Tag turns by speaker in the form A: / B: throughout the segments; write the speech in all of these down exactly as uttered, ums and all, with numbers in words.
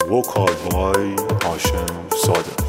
A: وکال بای هاشم صادق.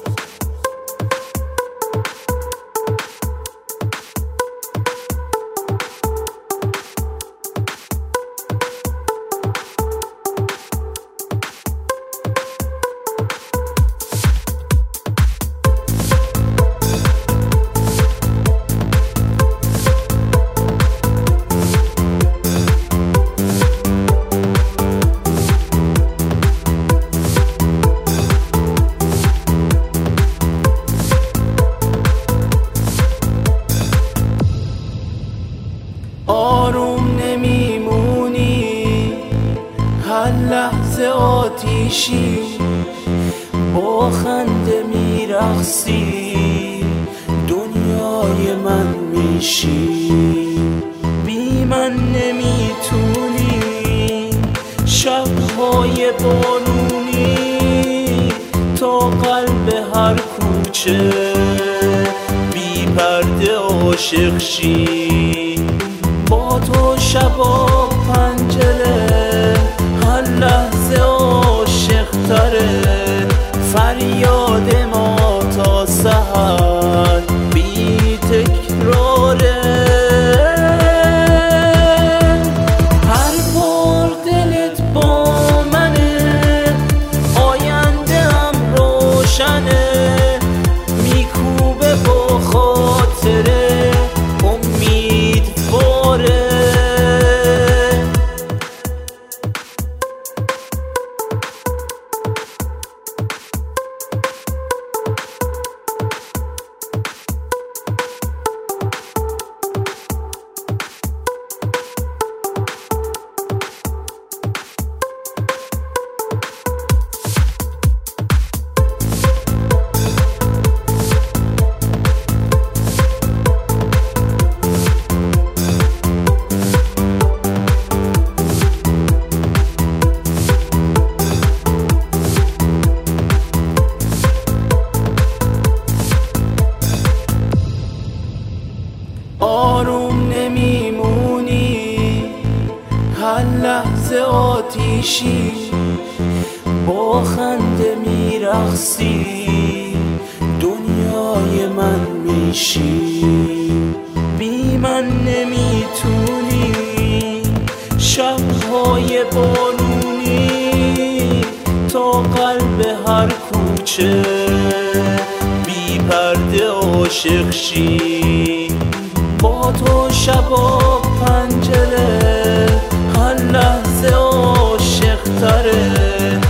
B: آروم نمیمونی، هر لحظه آتیشی، با خنده میرقصی، دنیای من میشی. بی من نمیتونی، شبهای بارونی، تا قلب هر کوچه بی پرده عاشق شی. با تو شبا پنجره، هر لحظه عاشق تره، فریاد ما تا سحر بی تکراره. هر بار دلت با منه، آینده هم روشنه، میکوبه با خاطره امیدواره. آروم نمیمونی، هر لحظه آتیشی، با خنده میرقصی، دنیای من میشی. بی من نمیتونی، شبهای بارونی، تا قلب هر کوچه بی پرده عاشق شی. با تو شبا پنجره، هر لحظه عاشق تره،